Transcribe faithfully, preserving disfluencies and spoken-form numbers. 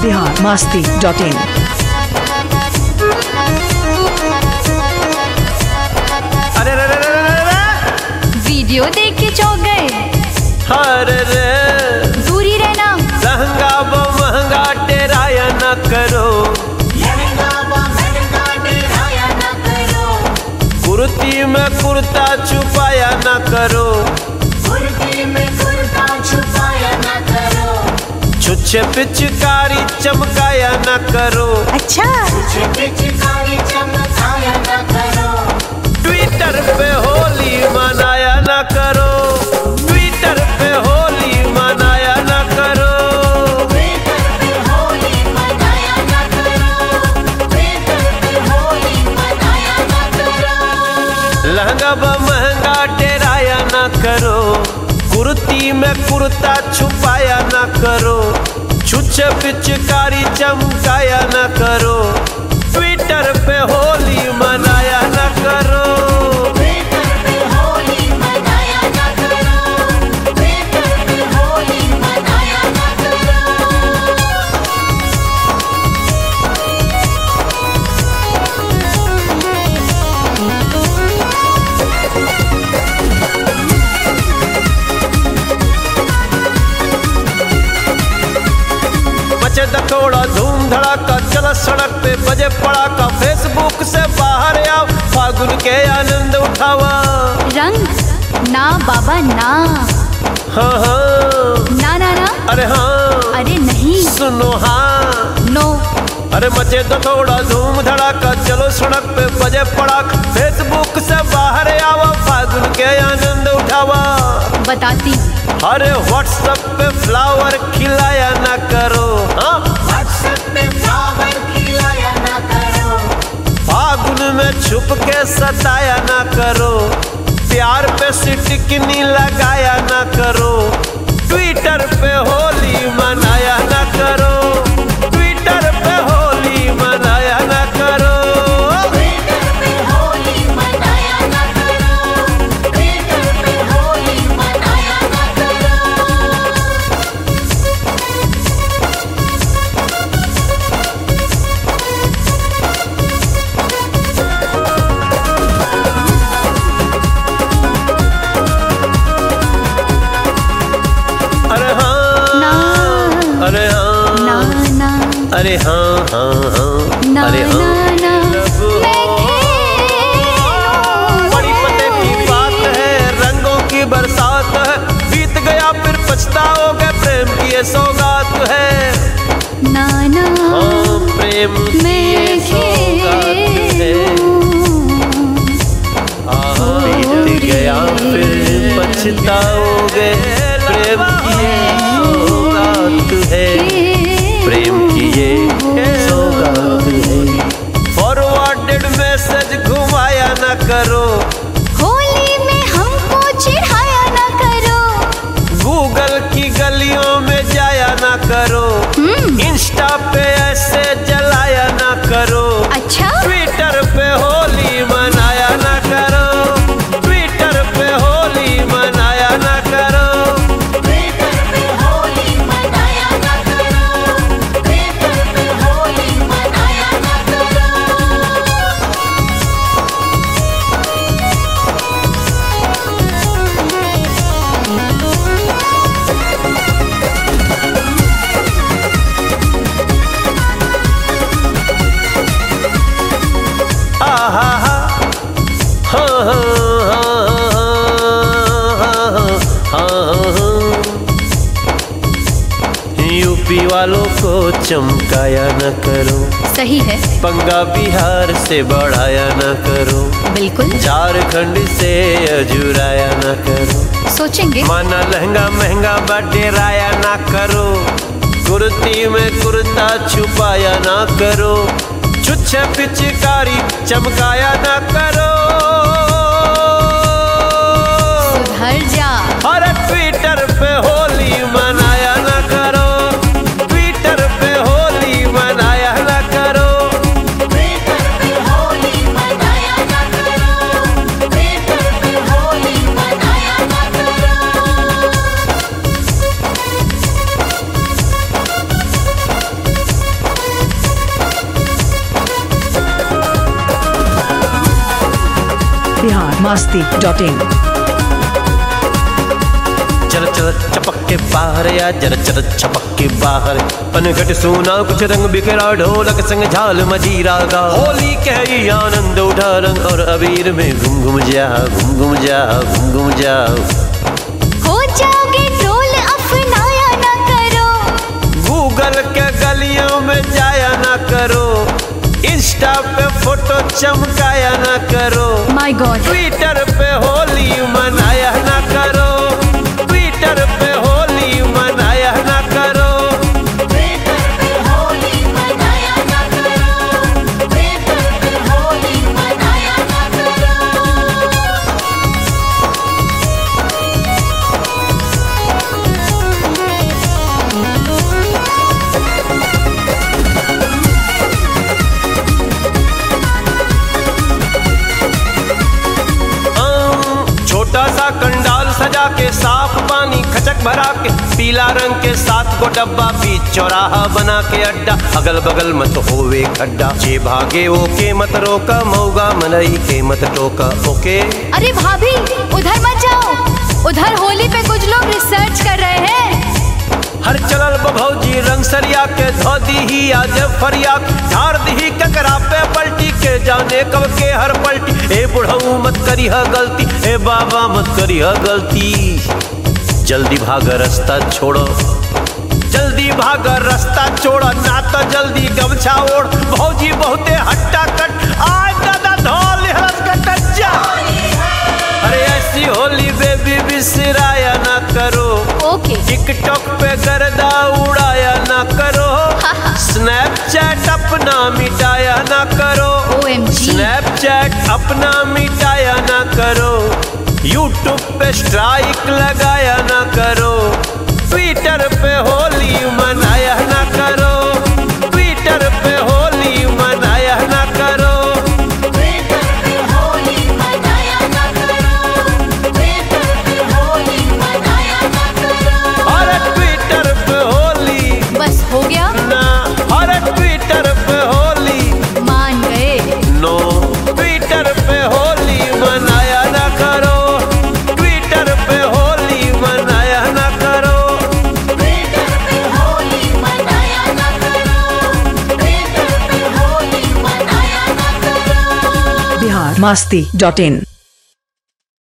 Bihar Masti dot इन। अरे रे रे रे रे रे वीडियो देख के चौंक गए। अरे रे दूरी रहना। लहंगा ब महंगा डेराया न करो, लहंगा व महंगा डेराया न करो, कुर्ती में कुर्ता छुपाया न करो, कुर्ती में कुर्ता छुपाया न करो, छुच्छे पिचकारी चमकाया न करो, अच्छा छुच्छे पिचकारी चमकाया न करो, ट्विटर पे होली मनाया न करो, ट्विटर पे होली मनाया न करो, ट्विटर पे होली मनाया न करो, ट्विटर पे होली मनाया न करो, लहंगा ब महंगा डेराया न करो, कुर्ती में कुर्ता छुपाया न करो, छुच्छे पिचकारी चमकाया न करो, ट्विटर पे होली मनाया न करो, ट्विटर पे होली मनाया न करो, ट्विटर पे होली मनाया न करो। मचे दखोड़ा धूम धड़ाका चला सड़क पे बजे पड़ाका, फेसबुक से बाहर आओ फागुन के आनंद उठावा। रंग ना बाबा ना, हाँ हाँ ना ना ना, अरे हाँ अरे नहीं, सुनो हाँ, नो। अरे मचे तो थोड़ा धूम धड़ाका चलो सड़क पे बजे पड़ाका, फेसबुक से बाहर आओ फागुन के आनंद उठावा। बताती अरे व्हाट्सएप पे फ्लावर खिलाया ना करो, हाँ व्हाट्सएप पे फ्लावर खिलाया न करो, फागुन में छुप के सताया ना करो, प्यार पे सिटकनी लगाया ना करो, ट्विटर पे होली मनाया ना करो, ट्विटर पे होली मनाया ना करो, ट्विटर पे होली मनाया न करो, ट्विटर पे होली मनाया न करो। अरे हाँ ना अरे हाँ ना ना अरे हाँ हाँ हाँ ना अरे ना हाँ ना, लब हो। बड़ी पते की बात है, रंगों की बरसात है, बीत गया फिर पछताओगे, प्रेम की ये सौगात है, ना ना हाँ प्रेम की ये सौगात है, हाँ बीत गया फिर पछताओगे, प्रेम की ये सौगात है, प्रेम की ये सौगात है। फॉरवर्डेड मैसेज घुमाया न करो, होली में हमको चिढ़ाया ना करो, गूगल की गलियों में जाया न करो, इंस्टा पे ऐसे जलाया न करो, अच्छा ट्विटर पे होली मनाया न करो, ट्विटर पे होली मनाया न करो, ट्विटर पे होली मनाया न करो, ट्विटर पे होली मनाया न करो। आहा हा हाँ हाँ हाँ हाँ, यूपी वालों को चमकाया न करो, सही है, पंगा बिहार से बढ़ाया न करो, बिल्कुल झारखंड से अजुराया न करो, सोचेंगे। माना लहंगा महंगा बडेराया ना करो, कुर्ती में कुर्ता छुपाया ना करो, छुच्छे पिचकारी चमकाया ना करो, सुधर जा। अरे ट्विटर पे होली मनाया ना करो, ट्विटर पे होली मनाया ना करो, ट्विटर पे होली मनाया न करो, ट्विटर पे होली मनाया न करो। Bihar Masti dot in. चल चल चपक के बाहर या जरा चल चपक के बाहर पनघट सोना कुछ रंग बिखरा ढोलक संग झाल मजीरा गा होली के ही आनंद उठा रंग और अबीर में घूम घूम जा घूम घूम जा घूम घूम जा। हो जाओगे ट्रोल अपनाया ना करो, गूगल के गलियों में जाया ना करो, इंस्टा पे फोटो चमकाया ना करो, माय गॉड। ट्विटर पे होली मनाया ना करो, ट्विटर पे होली मनाया ना करो। ट्विटर पे होली मनाया ना करो, ट्विटर पे होली मनाया ना करो। छोटा सा कंडाल सजा के साफ पानी खचक भरा के पीला रंग के साथ को डब्बा बीच चौराहा बना के अड्डा अगल बगल मत होवे खड्डा जे भागे वो के मत रोका मऊगा मनई के मत टोका ओके। अरे भाभी उधर मत जाओ, उधर होली पे कुछ लोग रिसर्च कर रहे हैं। हर चलल भौजी रंग सरिया के धो दी ही आज फरिया झाड़ दी ककरा पे पलटी के जाने कब के हर पलटी। ए बुढ़ऊ मत करी है गलती, ए बाबा मत करी है गलती, जल्दी भाग रास्ता छोड़ो, जल्दी भाग रास्ता छोड़ो ना तो जल्दी गमछा ओढ़। भौजी बहुते हट्टा कट आज दादा धोल हरस का कच्चा। अरे ऐसी होली बेबी बिसराया ना करो, ओके टिकटॉक पे गर्दा उड़ाया ना करो, स्नैपचैट अपना मिटाया ना करो, ओ एम जी स्नैपचैट अपना मिटाया ना करो, यूट्यूब पे स्ट्राइक लगाया ना करो, ट्विटर पे होली मनाया ना करो, ट्विटर पे होली मनाया ना करो। ट्विटर पे होली मनाया ना करो, ट्विटर पे होली मनाया ना करो। अरे ट्विटर पे होली बस हो गया, ना, अरे ट्विटर पे होली मान गए। नो, ट्विटर पे होली मनाया ना करो, ट्विटर पे होली मनाया ना करो। ट्विटर पे होली मनाया ना करो, ट्विटर पे होली मनाया ना करो। बिहार मस्ती डॉट इन।